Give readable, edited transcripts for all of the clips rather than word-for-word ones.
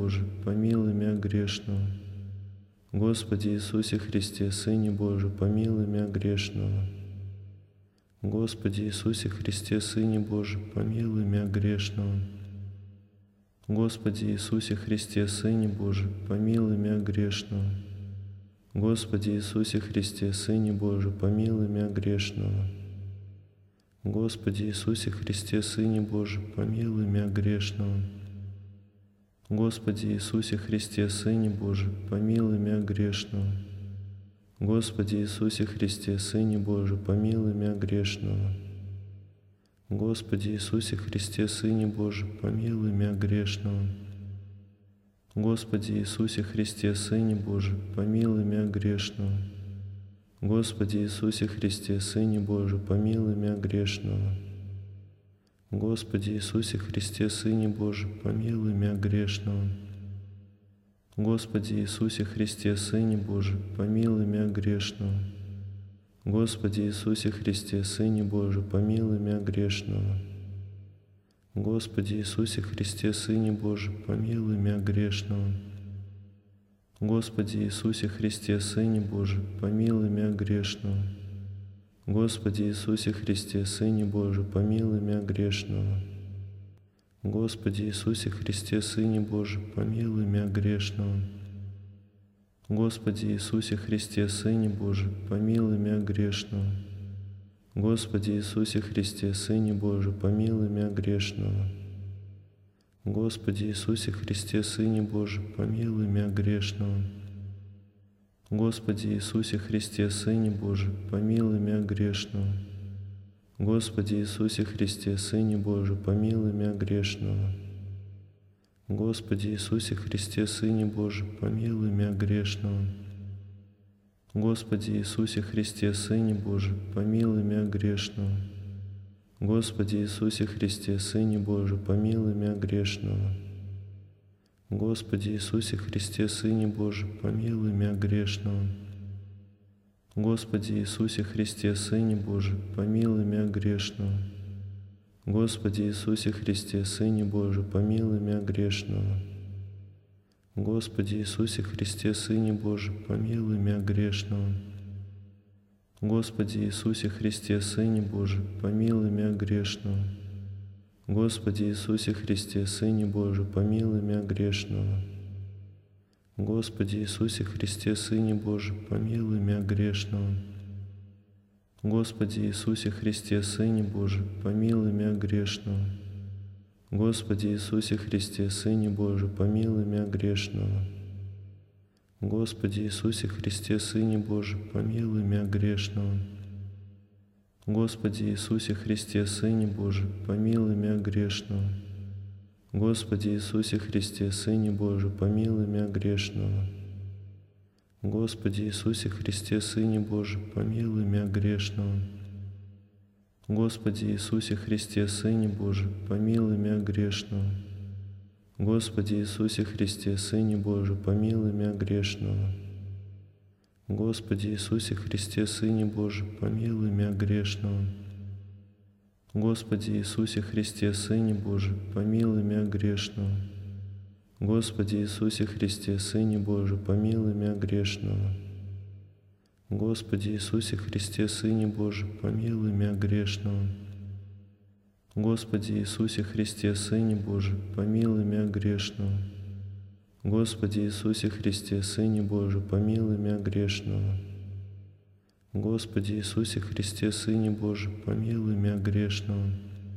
Божий, помилуй меня грешного. Господи Иисусе Христе, Сыне Божий, помилуй меня грешного. Господи Иисусе Христе, Сыне Божий, помилуй меня грешного. Господи Иисусе Христе, Сыне Божий, помилуй меня грешного. Господи Иисусе Христе, Сыне Божий, помилуй меня грешного. Господи Иисусе Христе, Сыне Божий, помилуй меня грешного. Господи Иисусе Христе, Сыне Божий, помилуй меня грешного. Господи Иисусе Христе, Сыне Божий, помилуй меня грешного. Господи Иисусе Христе, Сыне Божий, помилуй меня грешного. Господи Иисусе Христе, Сыне Божий, помилуй меня грешного. Господи Иисусе Христе, Сыне Божий, помилуй меня грешного. Господи Иисусе Христе, Сыне Божий, помилуй меня грешного. Господи Иисусе Христе, Сыне Божий, помилуй меня грешного. Господи Иисусе Христе, Сыне Божий, помилуй меня грешного. Господи Иисусе Христе, Сыне Божий, помилуй меня грешного. Господи Иисусе Христе, Сыне Божий, помилуй меня грешного. Господи Иисусе Христе, Сыне Божий, помилуй меня грешного. Господи Иисусе Христе, Сыне Божий, помилуй меня грешного. Господи Иисусе Христе, Сыне Божий, помилуй меня грешного. Господи Иисусе Христе, Сыне Божий, помилуй меня грешного. Господи Иисусе Христе, Сыне Божий, помилуй меня грешного. Господи Иисусе Христе, Сыне Божий, помилуй меня грешного. Господи Иисусе Христе, Сыне Божий, помилуй меня грешного. Господи Иисусе Христе, Сыне Божий, помилуй меня грешного. Господи Иисусе Христе, Сыне Божий, помилуй меня грешного. Господи Иисусе Христе, Сыне Божий, помилуй меня грешного. Господи Иисусе Христе, Сыне Божий, помилуй меня грешного. Господи Иисусе Христе, Сыне Божий, помилуй меня грешного. Господи Иисусе Христе, Сыне Божий, помилуй меня грешного. Господи Иисусе Христе, Сыне Божий, помилуй меня грешного. Господи Иисусе Христе, Сыне Божий, помилуй меня грешного. Господи Иисусе Христе, Сыне Божий, помилуй меня грешного. Господи Иисусе Христе, Сыне Божий, помилуй меня грешного. Господи Иисусе Христе, Сыне Божий, помилуй меня грешного. Господи Иисусе Христе, Сыне Божий, помилуй меня грешного. Господи Иисусе Христе, Сыне Божий, помилуй меня грешного. Господи Иисусе Христе, Сыне Божий, помилуй меня грешного. Господи Иисусе Христе, Сыне Божий, помилуй меня грешного. Господи Иисусе Христе, Сыне Божий, помилуй меня грешного. Господи Иисусе Христе, Сыне Божий, помилуй меня грешного. Господи Иисусе Христе, Сыне Божий, помилуй меня грешного. Господи Иисусе Христе, Сыне Божий, помилуй меня грешного. Господи Иисусе Христе, Сыне Божий, помилуй меня грешного. Господи Иисусе Христе, Сыне Божий, помилуй меня грешного. Господи Иисусе Христе, Сыне Божий, помилуй меня грешного. Господи Иисусе Христе, Сыне Божий, помилуй меня грешного. Господи Иисусе Христе, Сыне Божий, помилуй меня грешного. Господи Иисусе Христе, Сыне Божий, помилуй меня грешного.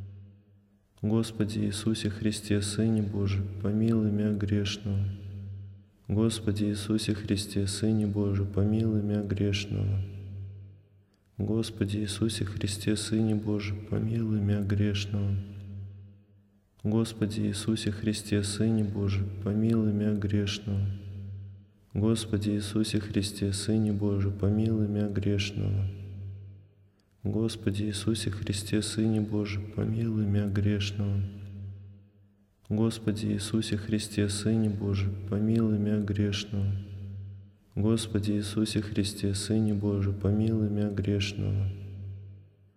Господи Иисусе Христе, Сыне Божий, помилуй меня грешного. Господи Иисусе Христе, Сыне Божий, помилуй меня грешного. Господи Иисусе Христе, Сыне Божий, помилуй меня грешного. Господи Иисусе Христе, Сыне Божий, помилуй меня грешного. Господи Иисусе Христе, Сыне Божий, помилуй меня грешного. Господи Иисусе Христе, Сыне Божий, помилуй меня грешного. Господи Иисусе Христе, Сыне Божий, помилуй меня грешного. Господи Иисусе Христе, Сыне Божий, помилуй меня грешного.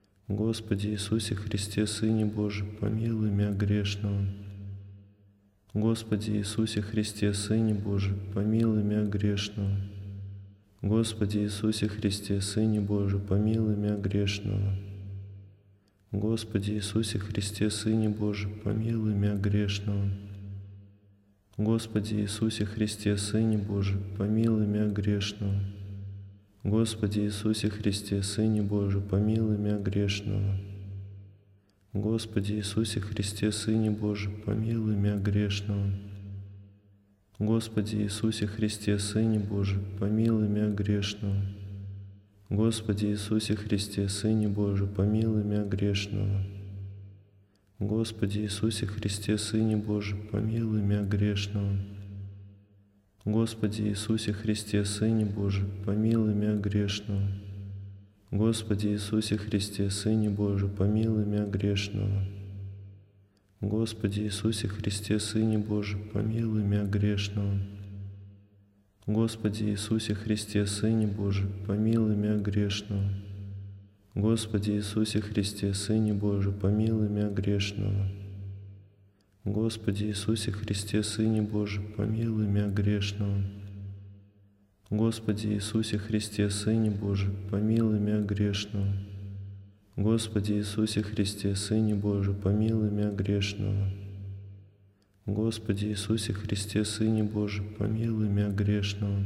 Господи Иисусе Христе, Сыне Божий, помилуй меня грешного. Господи Иисусе Христе, Сыне Божий, помилуй меня грешного. Господи Иисусе Христе, Сыне Божий, помилуй меня грешного. Господи Иисусе Христе, Сыне Божий, помилуй меня грешного. Господи Иисусе Христе, Сыне Божий, помилуй меня грешного. Господи Иисусе Христе, Сыне Божий, помилуй меня грешного. Господи Иисусе Христе, Сыне Божий, помилуй меня грешного. Господи Иисусе Христе, Сыне Божий, помилуй меня грешного. Господи Иисусе Христе, Сыне Божий, помилуй меня грешного. Господи Иисусе Христе, Сыне Божий, помилуй меня грешного. Господи Иисусе Христе, Сыне Божий, помилуй меня грешного. Господи Иисусе Христе, Сыне Божий, помилуй меня грешного. Господи Иисусе Христе, Сыне Божий, помилуй меня грешного. Господи Иисусе Христе, Сыне Божий, помилуй меня грешного. Господи Иисусе Христе, Сыне Божий, помилуй меня грешного. Господи Иисусе Христе, Сыне Божий, помилуй меня грешного. Господи Иисусе Христе, Сыне Божий, помилуй меня грешного. Господи Иисусе Христе, Сыне Божий, помилуй меня грешного. Господи Иисусе Христе, Сыне Божий, помилуй меня грешного.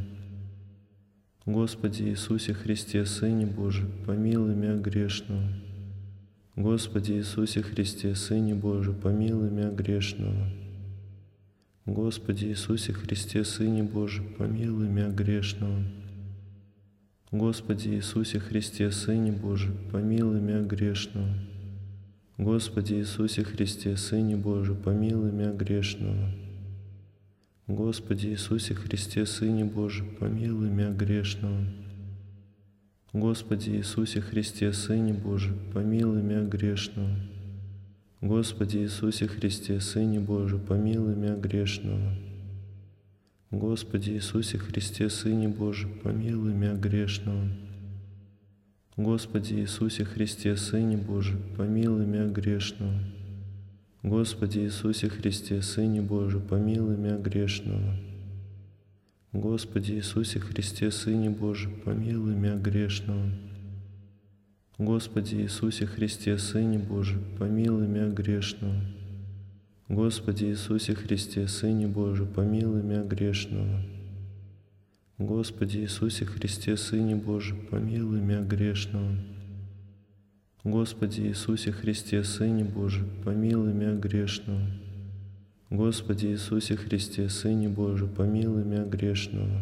Господи Иисусе Христе, Сыне Божий, помилуй меня грешного. Господи Иисусе Христе, Сыне Божий, помилуй меня грешного. Господи Иисусе Христе, Сыне Божий, помилуй меня грешного. Господи Иисусе Христе, Сыне Божий, помилуй меня грешного. Господи Иисусе Христе, Сыне Божий, помилуй меня грешного. Господи Иисусе Христе, Сыне Божий, помилуй меня грешного. Господи Иисусе Христе, Сыне Божий, помилуй меня грешного. Господи Иисусе Христе, Сыне Божий, помилуй меня грешного. Господи Иисусе Христе, Сыне Божий, помилуй меня грешного. Господи Иисусе Христе, Сыне Божий, помилуй меня грешного. Господи Иисусе Христе, Сыне Божий, помилуй меня грешного. Господи Иисусе Христе, Сыне Божий, помилуй меня грешного. Господи Иисусе Христе, Сыне Божий, помилуй меня грешного. Господи Иисусе Христе, Сыне Божий, помилуй меня грешного. Господи Иисусе Христе, Сыне Божий, помилуй меня грешного. Господи Иисусе Христе, Сыне Божий, помилуй меня грешного. Господи Иисусе Христе, Сыне Божий, помилуй меня грешного.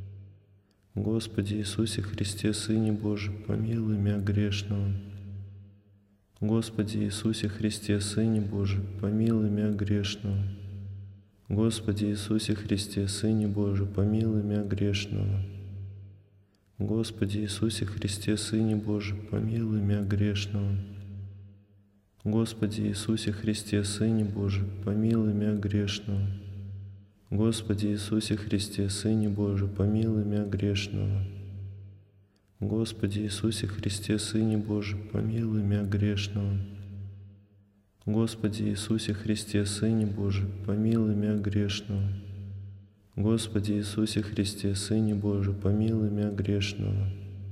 Господи Иисусе Христе, Сыне Божий, помилуй меня грешного. Господи Иисусе Христе, Сыне Божий, помилуй меня грешного. Господи Иисусе Христе, Сыне Божий, помилуй меня грешного. Господи Иисусе Христе, Сыне Божий, помилуй меня грешного. Господи Иисусе Христе, Сыне Божий, помилуй меня грешного. Господи Иисусе Христе, Сыне Божий, помилуй меня грешного. Господи Иисусе Христе, Сыне Божий, помилуй меня грешного. Господи Иисусе Христе, Сыне Божий, помилуй меня грешного. Господи Иисусе Христе, Сыне Божий, помилуй меня грешного.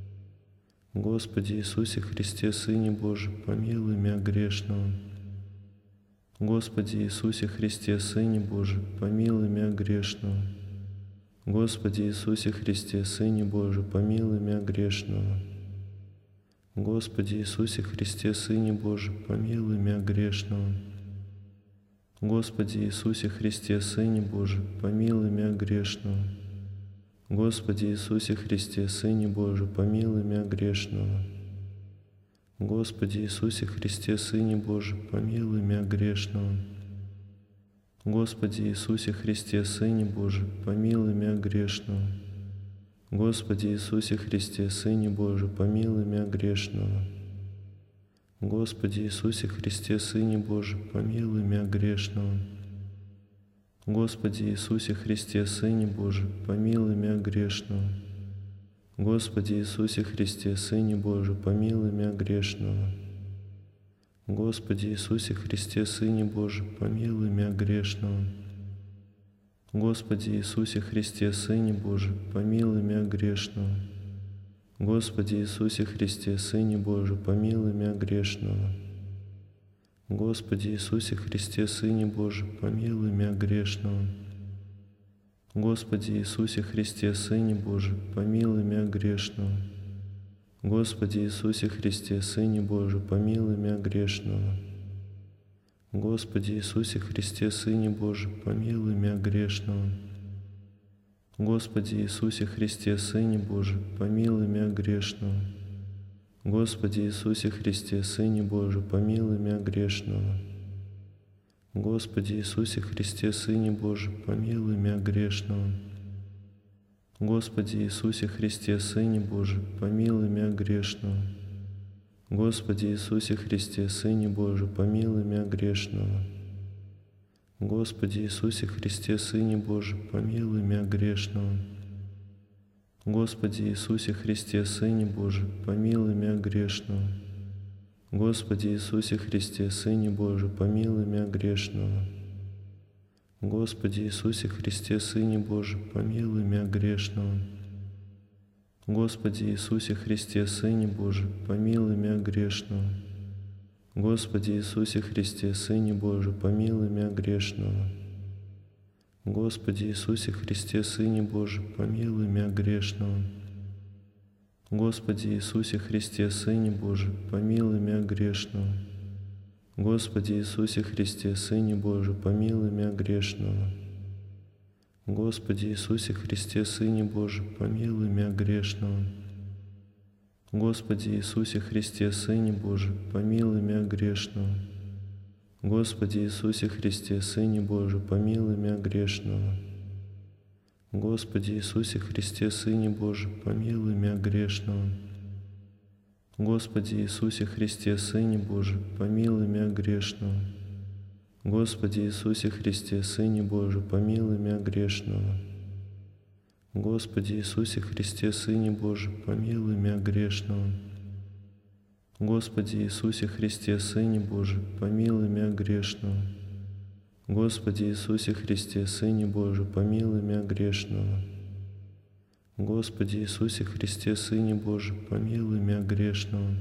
Господи Иисусе Христе, Сыне Божий, помилуй меня грешного. Господи Иисусе Христе, Сыне Божий, помилуй меня грешного. Господи Иисусе Христе, Сыне Божий, помилуй меня грешного. Господи Иисусе Христе, Сыне Божий, помилуй меня грешного. Господи Иисусе Христе, Сыне Божий, помилуй меня грешного. Господи Иисусе Христе, Сыне Божий, помилуй меня грешного. Господи Иисусе Христе, Сыне Божий, помилуй меня грешного. Господи Иисусе Христе, Сыне Божий, помилуй меня грешного. Господи Иисусе Христе, Сыне Божий, помилуй меня грешного. Господи Иисусе Христе, Сыне Божий, помилуй меня грешного. Господи Иисусе Христе, Сыне Божий, помилуй меня грешного. Господи Иисусе Христе, Сыне Божий, помилуй меня грешного. Господи Иисусе Христе, Сыне Божий, помилуй меня грешного. Господи Иисусе Христе, Сыне Божий, помилуй мя грешного. Господи Иисусе Христе, Сыне Божий, помилуй мя грешного. Господи Иисусе Христе, Сыне Божий, помилуй мя грешного. Господи Иисусе Христе, Сыне Божий, помилуй мя грешного. Господи Иисусе Христе, Сыне Божий, помилуй мя грешного. Господи Иисусе Христе, Сыне Божий, помилуй мя грешного. Господи Иисусе Христе, Сыне Божий, помилуй мя грешного. Господи Иисусе Христе, Сыне Божий, помилуй мя грешного. Господи Иисусе Христе, Сыне Божий, помилуй мя грешного. Господи Иисусе Христе, Сыне Божий, помилуй мя грешного. Господи Иисусе Христе, Сыне Божий, помилуй мя грешного. Господи Иисусе Христе, Сыне Божий, помилуй мя грешного. Господи Иисусе Христе, Сыне Божий, помилуй мя грешного. Господи Иисусе Христе, Сыне Божий, помилуй мя грешного. Господи Иисусе Христе, Сыне Божий, помилуй мя грешного. Господи Иисусе Христе, Сыне Божий, помилуй мя грешного. Господи Иисусе Христе, Сыне Божий, помилуй мя грешного. Господи Иисусе Христе, Сыне Божий, помилуй мя грешного. Господи Иисусе Христе, Сыне Божий, помилуй мя грешного. Господи Иисусе Христе, Сыне Божий, помилуй мя грешного. Господи Иисусе Христе, Сыне Божий, помилуй мя грешного. Господи Иисусе Христе, Сыне Божий, помилуй мя грешного. Господи Иисусе Христе, Сыне Божий, помилуй мя грешного. Господи Иисусе Христе, Сыне Божий, помилуй мя грешного. Господи Иисусе Христе, Сыне Божий, помилуй мя грешного. Господи Иисусе Христе, Сыне Божий, помилуй мя грешного. Господи Иисусе Христе, Сыне Божий, помилуй мя грешного. Господи Иисусе Христе, Сыне Божий, помилуй мя грешного. Господи Иисусе Христе, Сыне Божий, помилуй мя грешного. Господи Иисусе Христе, Сыне Божий, помилуй мя грешного.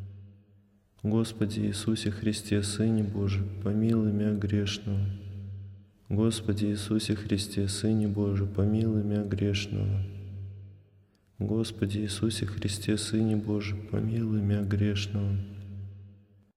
Господи Иисусе Христе, Сыне Божий, помилуй мя грешного. Господи Иисусе Христе, Сыне Божий, помилуй мя грешного. Господи Иисусе Христе, Сыне Божий, помилуй мя грешного.